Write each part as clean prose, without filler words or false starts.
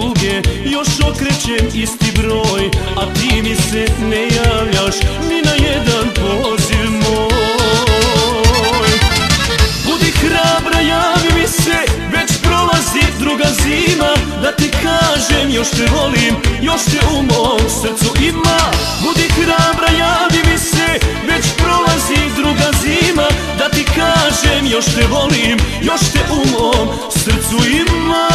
tuge, još okrećem isti broj, a ti mi se ne javljaš ni na jedan poziv moj. Budi hrabra, javi mi se, već prolazi druga zima, da ti kažem još te volim, još te u mom srcu ima. Budi hrabra, javi mi se, već prolazi druga zima, da ti kažem još te volim, još te u mom srcu ima.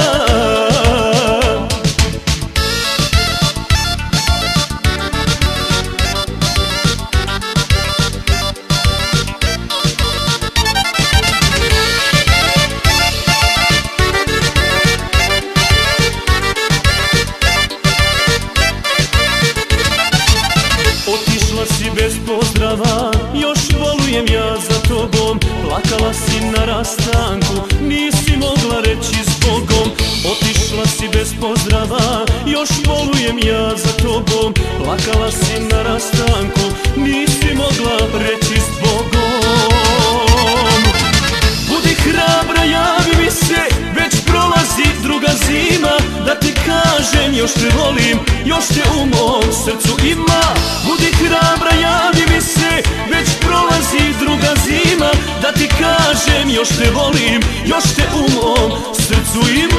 Otišla si bez pozdrava, još volujem ja za tobom. Plakala si na rastanku, nisi mogla reći zbogom. Otišla si bez pozdrava, još volujem ja za tobom. Plakala si na rastanku, nisi mogla reći zbogom. Budi hrabra, javi mi se, već prolazi druga zima, da ti kažem još te volim, još te u mom srcu ima. Budi hrabra, javi mi se, već prolazi druga zima, da ti kažem još te volim, još te u mom srcu ima.